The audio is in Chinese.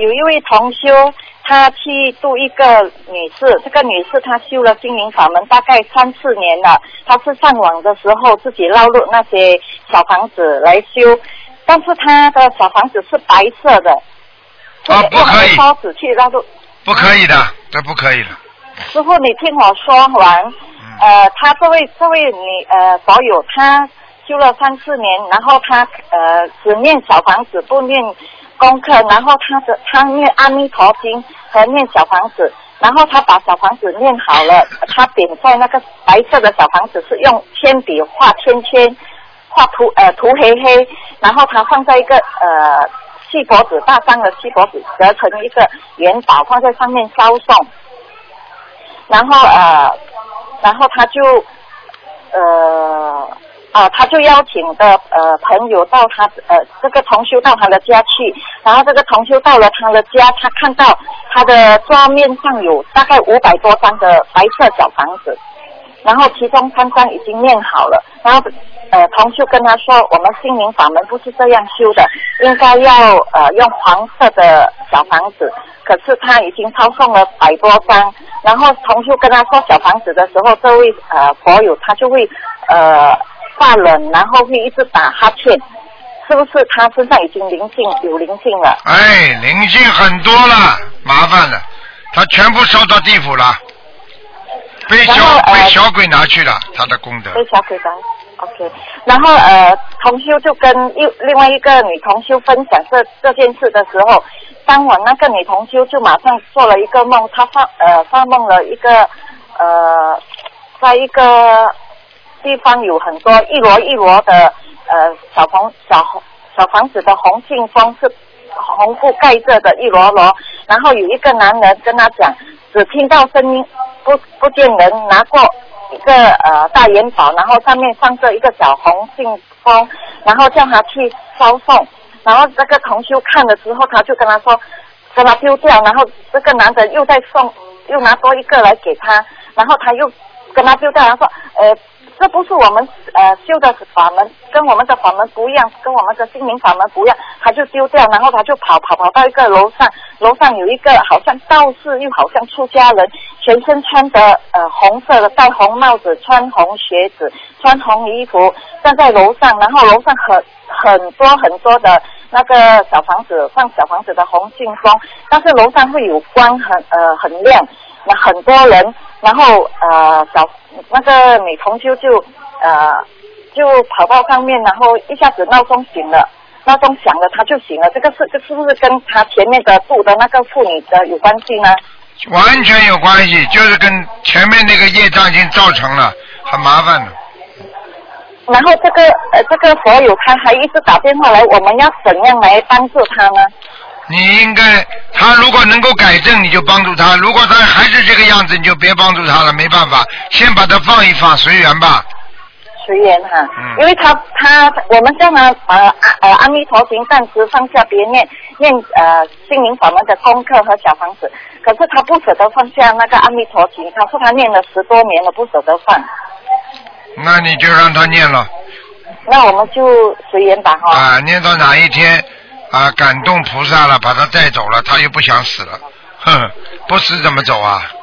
有一位同修，他去度一个女士，这个女士她修了心灵法门大概3-4年了，她是上网的时候自己捞入那些小房子来修，但是她的小房子是白色的。 不可以。 烧纸去捞入。 不可以的，这不可以的。 师傅，你听我说完。他这位保友，他修了3-4年，然后他只念小房子不念功课，然后他念阿弥陀经和念小房子，然后他把小房子念好了，他点在那个白色的小房子是用铅笔画圈圈，画涂黑黑，然后他放在一个锡箔纸，大张的锡箔纸折成一个元宝放在上面烧送，然后他就邀请的朋友到这个同修到他的家去，然后这个同修到了他的家，他看到他的桌面上有大概500多张的白色小房子，然后其中3张已经念好了，然后同修跟他说，我们心灵法门不是这样修的，应该要用黄色的小房子，可是他已经抄送了100多张，然后同修跟他说小房子的时候，这位佛友他就会发冷，然后会一直打哈欠，是不是他身上已经有灵性了？ 哎，灵性很多了，麻烦了，他全部烧到地府了，被小鬼拿去了，他的功德。 被小鬼拿。OK， 然后同修就跟另外一个女同修分享这件事的时候，当晚那个女同修就马上做了一个梦，她发梦了一个在一个地方有很多一摞的小房子的红信封是红布盖着的一摞，然后有一个男人跟他讲，只听到声音不见人，拿过一个大元宝，然后上面放着一个小红信封，然后叫他去烧送，然后这个同修看了之后，他就跟他说跟他丢掉，然后这个男的又拿多一个来给他，然后他又跟他丢掉，他说这不是我们修的法门，跟我们的法门不一样，跟我们的心灵法门不一样，他就丢掉，然后他就跑到一个楼上有一个好像道士又好像出家人，全身穿的红色的，戴红帽子，穿红鞋子，穿红衣服，站在楼上，然后楼上很多的那个小房子，放小房子的红信封，但是楼上会有光很亮，那很多人，然后那个女同修就跑到上面，然后一下子闹钟响了，她就醒了，这是不是跟她前面的住的那个妇女的有关系呢？ 完全有关系，就是跟前面那个业障已经造成了，很麻烦的。 然后这个佛友他还一直打电话来，我们要怎样来帮助他呢？ 你应该，他如果能够改正，你就帮助他；如果他还是这个样子，你就别帮助他了，没办法，先把他放一放，随缘吧。 随缘哈，因为我们叫他阿弥陀经暂时放下，别念心灵法门的功课和小房子，可是他不舍得放下那个阿弥陀经，他说他念了10多年了，不舍得放。 那你就让他念了。 那我们就随缘吧哈。 念到哪一天感动菩萨了，把他带走了，他又不想死了，不死怎么走啊？